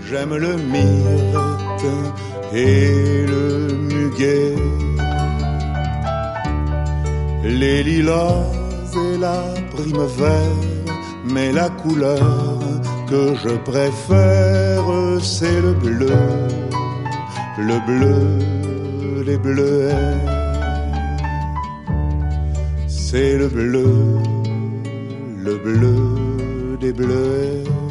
J'aime le myrte et le muguet, les lilas et la primavère, mais la couleur que je préfère, c'est le bleu, les bleuets. C'est le bleu des bleuets.